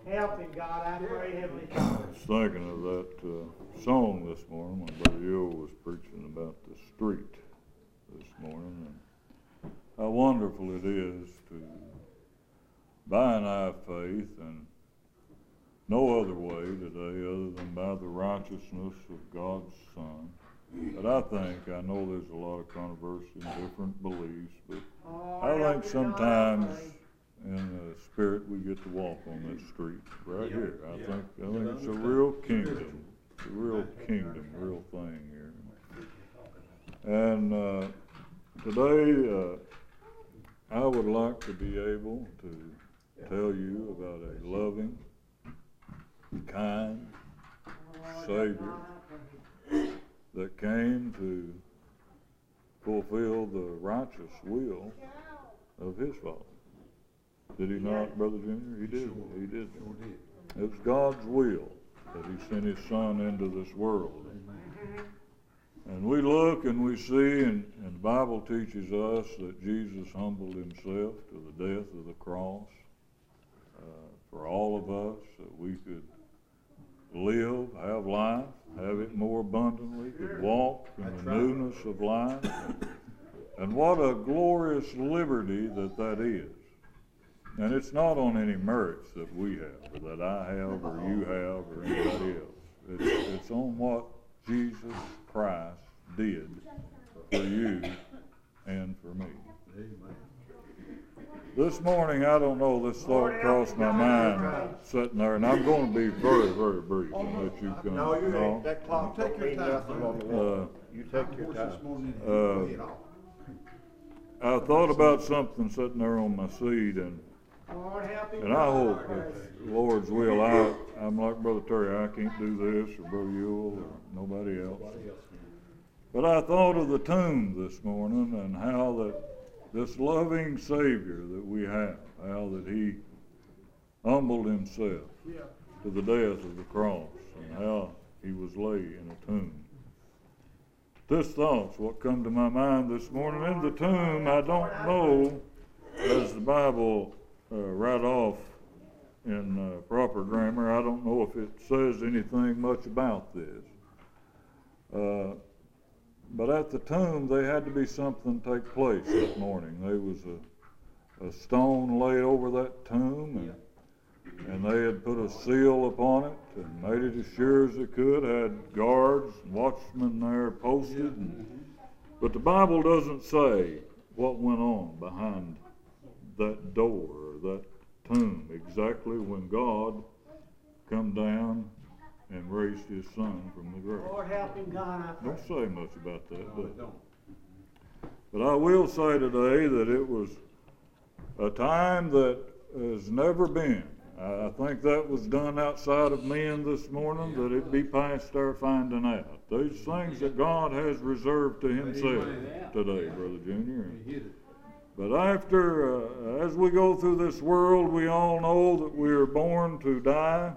Helping God, I pray, Heavenly Father. I was thinking of that song this morning when Brother Yule was preaching about the street this morning, and how wonderful it is to, by an eye of faith, and no other way today other than by the righteousness of God's Son. But I know there's a lot of controversy and different beliefs, but I think sometimes in the spirit we get to walk on that street right here. I think it's a real kingdom. It's a real kingdom, real thing here. And today I would like to be able to tell you about a loving, kind Savior that came to fulfill the righteous will of his Father. Did he not, Brother Junior? He did. He did. It was God's will that he sent his Son into this world. And we look and we see, and the Bible teaches us that Jesus humbled himself to the death of the cross for all of us, that we could live, have life, have it more abundantly, could walk in the newness of life. And what a glorious liberty that is. And it's not on any merits that we have, or that I have, or you have, or anybody else. It's on what Jesus Christ did for you and for me. This morning, I don't know, this thought crossed my mind sitting there, and I'm going to be very, very brief and let you come. No, you ain't. That clock take your time. You take your time. I thought about something sitting there on my seat, and I hope it's the Lord's will. I'm like Brother Terry, I can't do this, or Brother Yule, or nobody else. But I thought of the tomb this morning, and how that this loving Savior that we have, how that he humbled himself to the death of the cross, and how he was laid in a tomb. This thought's what come to my mind this morning. In the tomb, I don't know, as the Bible right off in proper grammar, I don't know if it says anything much about this. But at the tomb, there had to be something take place that morning. There was a stone laid over that tomb, and they had put a seal upon it and made it as sure as they could, had guards and watchmen there posted. But the Bible doesn't say what went on behind that door or that tomb exactly when God come down and raised his Son from the grave. Lord helping God, I don't say much about that, but I will say today that it was a time that has never been. I think that was done outside of men this morning, that it be past our finding out. These things that God has reserved to himself today, Brother Junior. But after, as we go through this world, we all know that we are born to die.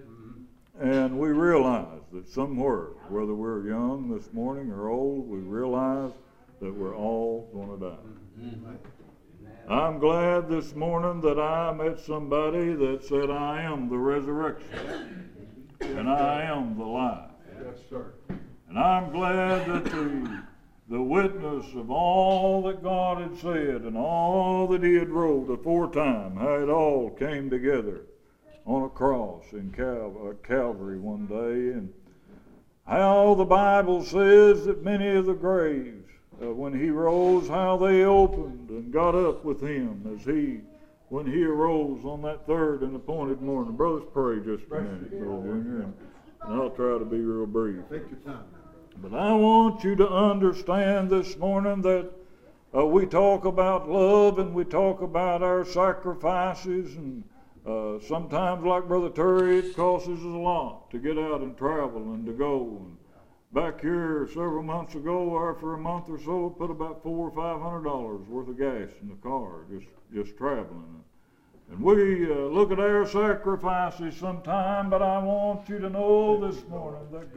And we realize that somewhere, whether we're young this morning or old, we realize that we're all going to die. I'm glad this morning that I met somebody that said, I am the resurrection, and I am the life. Yes, sir. And I'm glad that the witness of all that God had said and all that he had wrote aforetime, how it all came together on a cross in Calvary one day, and how the Bible says that many of the graves, when he rose, how they opened and got up with him when he arose on that third and appointed morning. Brothers, pray just a minute, Brother Junior, and I'll try to be real brief. Take your time now. But I want you to understand this morning that we talk about love and we talk about our sacrifices, and sometimes, like Brother Terry, it costs us a lot to get out and travel and to go. And back here several months ago, or for a month or so, put about $400 or $500 worth of gas in the car, just traveling. And we look at our sacrifices sometime, but I want you to know this morning that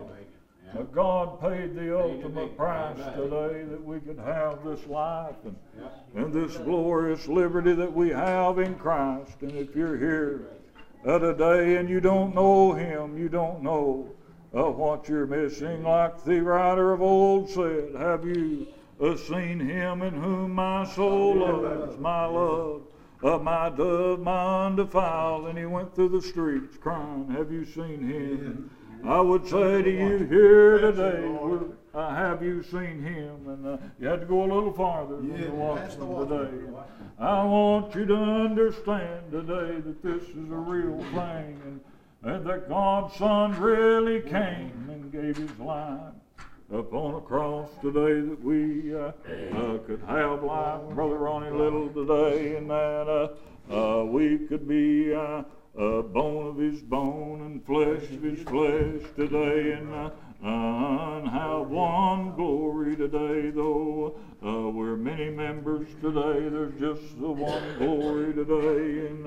God paid the ultimate price today that we could have this life and this glorious liberty that we have in Christ. And if you're here today and you don't know him, you don't know what you're missing. Like the writer of old said, have you seen him in whom my soul loves, my love, my dove, my undefiled? And he went through the streets crying, have you seen him? I would say to you here today, have you seen him? And you had to go a little farther than the watchman today. I want you to understand today that this is a real thing, and that God's Son really came and gave his life upon a cross today that we could have life, Brother Ronnie Little, today, and that we could be bone of his bone and flesh of his flesh today, and have one glory today. Though we're many members today, there's just the one glory today, and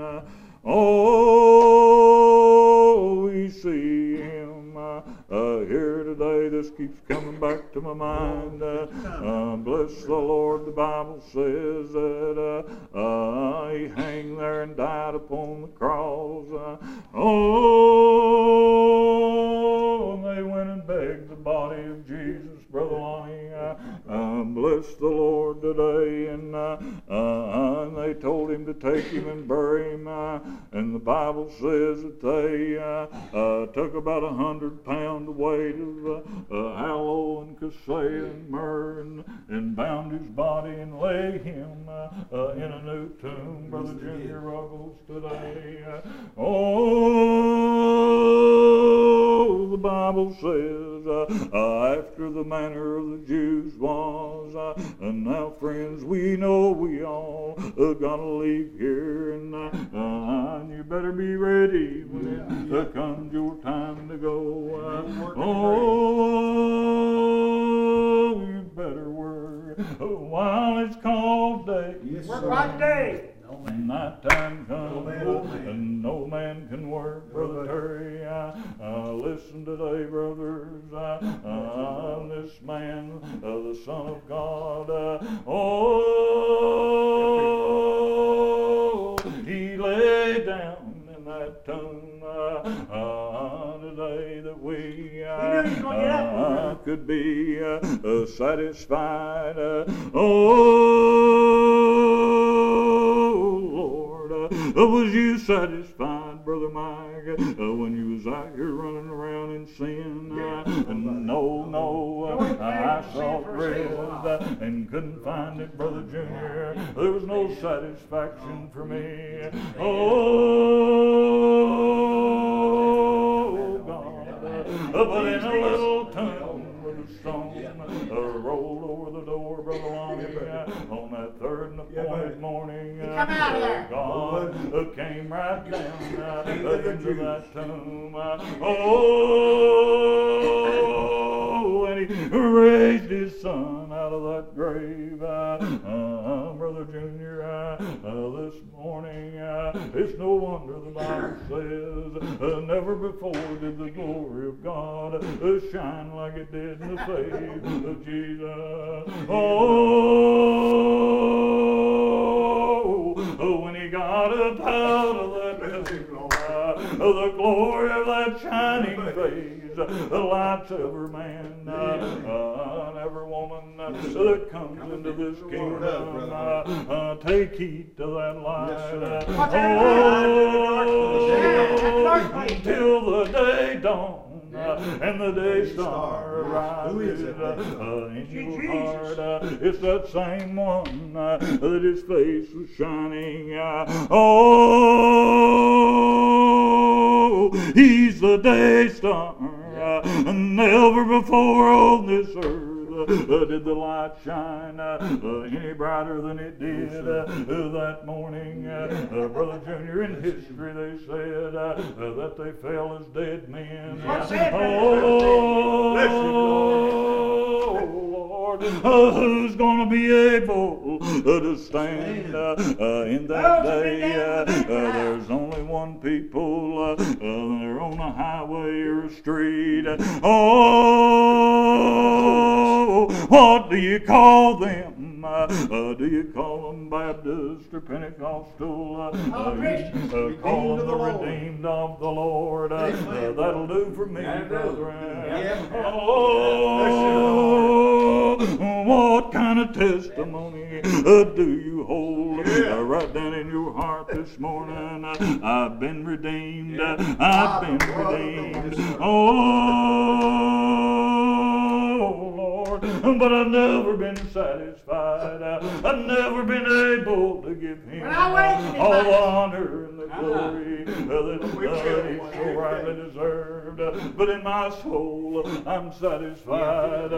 we see him here today. This keeps coming back to my mind. Bless the Lord, the Bible says that he hung there and died upon the cross. And they went and begged the body of Jesus, Brother Lonnie. Bless the Lord today, and they told him to take him and bury him. And the Bible says that they took about 100 pound weight of aloe and cassia and myrrh, and bound his body and laid him in a new tomb, Brother Junior Ruggles, today. The Bible says, after the manner of the Jews was, and now, friends, we know we all gotta leave here, and you better be ready when it comes your time to go. You better work while it's called day. Work right day. Night time comes, and no man can work, Brother Terry. Listen today, brothers. This man, the Son of God, he lay down in that tomb today that we could be satisfied. Was you satisfied, Brother Mike, when you was out here running around in sin? No, I saw red and couldn't find it, Brother Junior. There was no satisfaction for me. Oh, God, but in a little tomb with a stone rolled over the door, Brother Lonnie, on that third and appointed morning, God came right down into that tomb. And he raised his Son out of that grave. Brother Junior, this morning, it's no wonder the Bible says, never before did the glory of God shine like it did in the face of Jesus. When he got up out of that tomb, the glory of that shining face lights every man and every woman that comes into this kingdom. Take heed to that light. Until the day dawns. And the day star rises in your heart. It's that same one that his face was shining. He's the day star. Never before on this earth did the light shine any brighter than it did that morning. Brother Junior, in history they said that they fell as dead men. Lord, who's going to be able to stand in that day? There's only one people. They're on a highway or a street. What do you call them? him? Do you call him Baptist or Pentecostal? Call him the redeemed of the Lord. That'll do for me, brethren. Oh, what kind of testimony do you hold right down in your heart this morning? I've been redeemed. I've been redeemed. Oh, Lord, but I've never been satisfied. I've never been able to give Him all the honor and the glory that He so rightly deserved. But in my soul, I'm satisfied.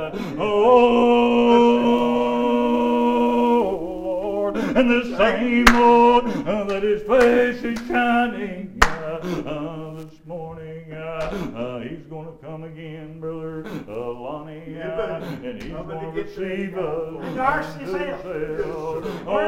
Oh, Lord, and the same Lord that His face is shining this morning, He's going to come again, Brother Lonnie, and He's going to receive us into Himself.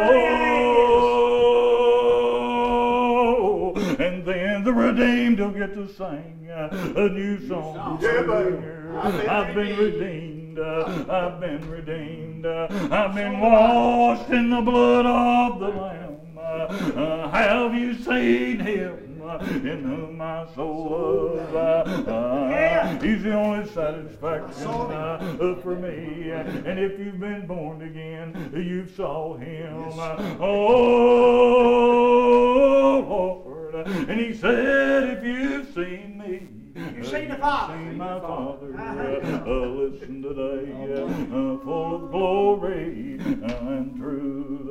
Oh, and then the redeemed will get to sing a new song. I've been redeemed. I've been redeemed. I've been washed in the blood of the Lamb. Have you seen Him in whom my soul loves? He's the only satisfaction for me. And if you've been born again, you saw Him. Oh, Lord. And He said, if you've seen me, you've seen the Father. Seen my Father. Listen today, full of glory and truth.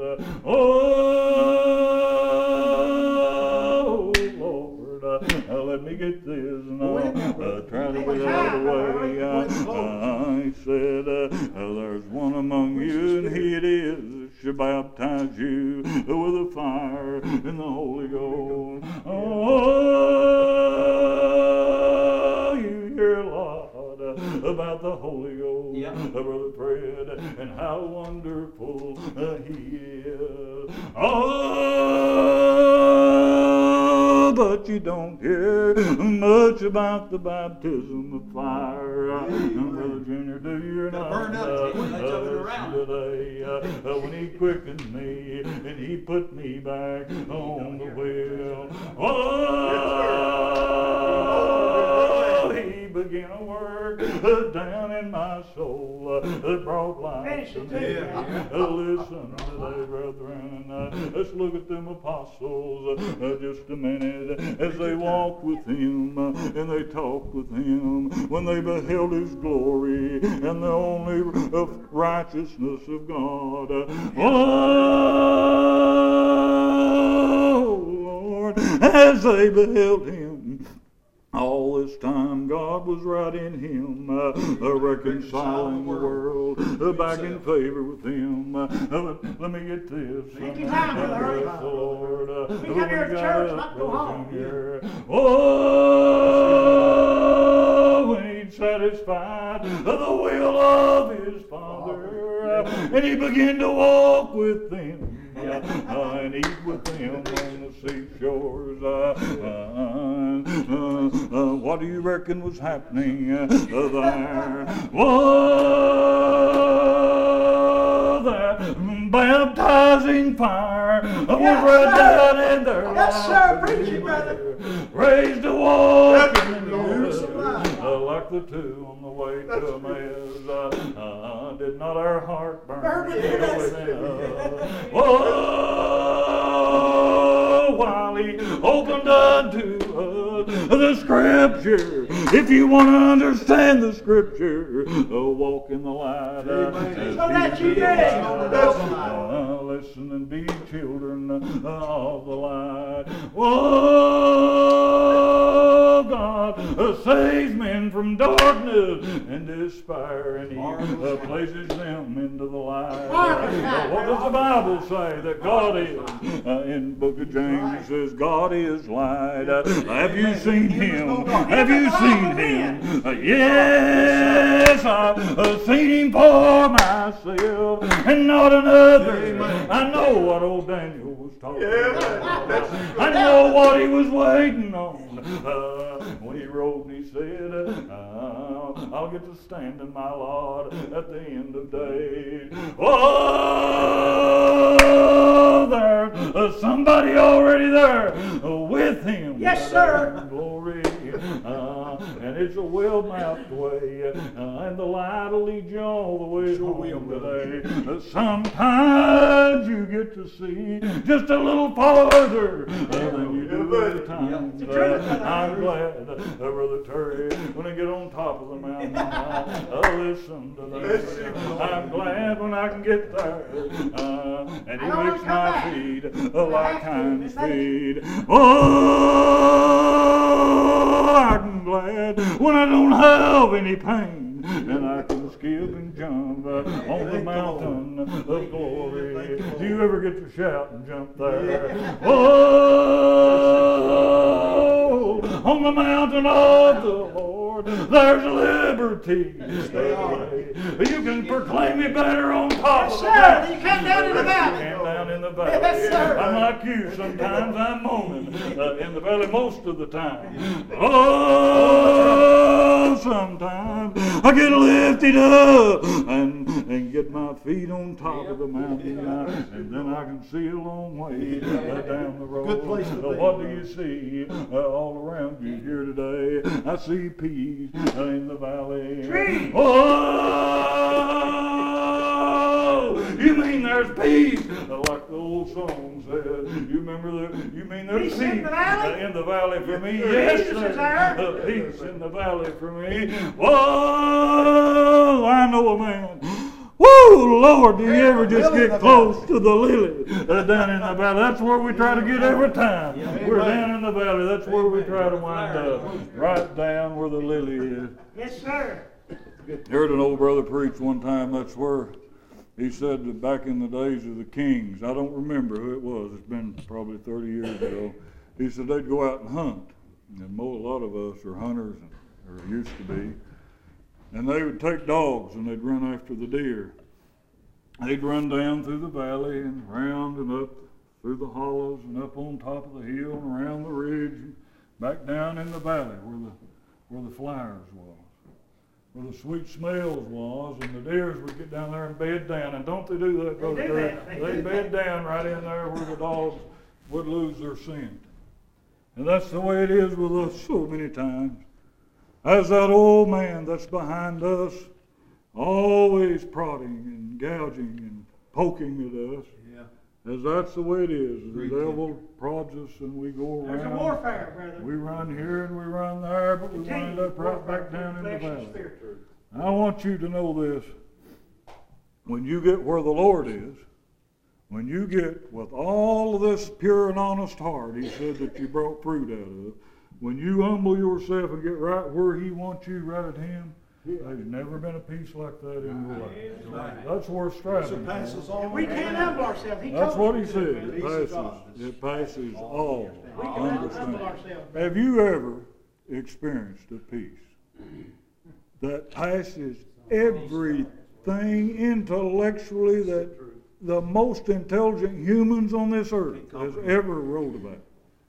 Oh, Lord, let me get this and I'll try to get out of the way. He said, there's one among you, and He it is shall baptize you with the fire and the Holy Ghost. Oh, you hear a lot about the Holy Ghost, Brother Fred, and how wonderful He is. Oh, but you don't hear much about the baptism of fire. Brother Junior, do you not? Today, when He quickened me and He put me back on the wheel. Oh, He began a work down in my soul that brought life to me. Listen today, brethren. Let's look at them apostles just a minute as they walked with Him and they talked with Him when they beheld His glory and the only righteousness of God. Oh, Lord, as they beheld Him, all this time God was right in Him, reconciling the world, back in favor with Him. Let me get this. Take your time, brother. Bless the Lord. We come here to church, not go home. Oh, when He'd satisfied the will of His Father, and He began to walk with them. And eat with them on the seashores. What do you reckon was happening there? Whoa, that baptizing fire was right down in their lives. Yes, sir, preach it, brother. Raised to walk in the news, like the two on the way to Emmaus. Did not our heart burn within us? Oh, while He opened unto us the Scripture. If you want to understand the Scripture, walk in the light. So that you may. Listen and be children of the light. Whoa, God saves men from darkness and despair, and He places them into the light. What does the Bible say that God is? In the book of James, it says, God is light. Have you seen Him? Have you seen Him? Yes, I've seen Him for myself and not another. I know what old Daniel was talking about. I know what he was waiting on. When he wrote and he said, I'll get to stand in my lot at the end of days. Oh, there's somebody already there with him. Yes, sir. Glory. And it's a well-mapped way, and the light will lead you all the way home today. Sometimes you get to see just a little farther than you do other times. I'm glad, Brother Terry, when I get on top of the mountain, I'll listen to that. I'm glad when I can get there, and he makes my feet like hinds feet. Oh, I'm glad when I don't have any pain, and I can skip and jump on the mountain of glory. Do you ever get to shout and jump there? Oh, on the mountain of the Lord, there's liberty. You can proclaim me better on top of the mountain. You come down in the valley. Came down in the valley. Yes, sir. I'm like you. Sometimes I'm moaning in the valley most of the time. Oh, sometimes I get lifted up and get my feet on top of the mountain, and then I can see a long way down the road. Good place to be. What do you see all around you here today? I see peace in the valley. Trees. Oh, you mean there's peace? Like the old song said. You remember that? You mean there's Peace in the valley? in the valley for me? Yes, Peace is there's there. peace in the valley for me. Whoa, I know a man. Woo, Lord, do you ever just get close to the lily down in the valley? That's where we try to get every time. We're down in the valley. That's where we try to wind up. Right down where the lily is. Yes, sir. Heard an old brother preach one time. That's where he said that back in the days of the kings, I don't remember who it was. It's been probably 30 years ago. He said they'd go out and hunt. And a lot of us are hunters, or used to be. And they would take dogs and they'd run after the deer. They'd run down through the valley and round and up through the hollows and up on top of the hill and around the ridge and back down in the valley where the flowers was, where the sweet smells was, and the deers would get down there and bed down. And don't they do that, Brother Terry? They bed down right in there where the dogs would lose their scent. And that's the way it is with us so many times. As that old man that's behind us, always prodding and gouging and poking at us, as that's the way it is. The devil prods us and we go around. There's a warfare, brother. We run here and we run there, but we wind up right back down in the valley. I want you to know this. When you get where the Lord is, when you get with all of this pure and honest heart, he said that you brought fruit out of, when you humble yourself and get right where he wants you, right at him, there's never been a peace like that in your life. That's worth striving for. We can't humble ourselves. That's what he said. It passes all We can humble understanding. ourselves. Have you ever experienced a peace that passes everything intellectually that the most intelligent humans on this earth has ever wrote about?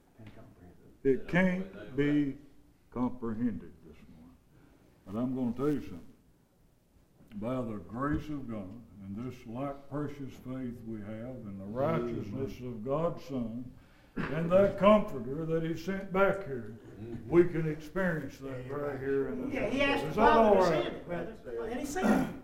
It can't be comprehended this morning. But I'm going to tell you something. By the grace of God and this like precious faith we have and the righteousness of God's Son and that Comforter that he sent back here, we can experience that right here in this. Yeah, he asked the Is that all Father to right? send it, brother. And he sent it.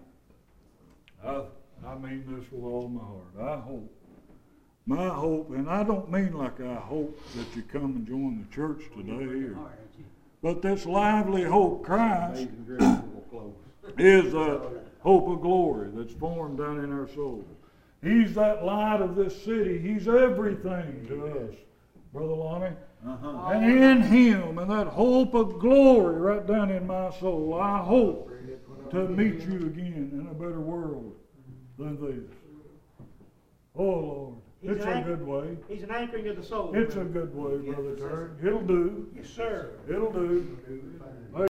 I mean this with all my heart. My hope, and I don't mean like I hope that you come and join the church today, but this lively hope, Christ, is a hope of glory that's formed down in our souls. He's that light of this city. He's everything to us, Brother Lonnie. And in him, and that hope of glory right down in my soul, I hope to meet you again in a better world than this. Oh, Lord. It's a good way. He's an anchoring of the soul. It's a good way, Brother Terry. It'll do. Yes, sir. It'll do.